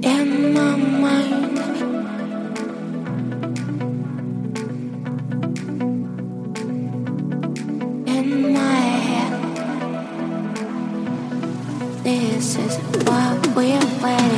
in my mind. In my head. This is what we're waiting.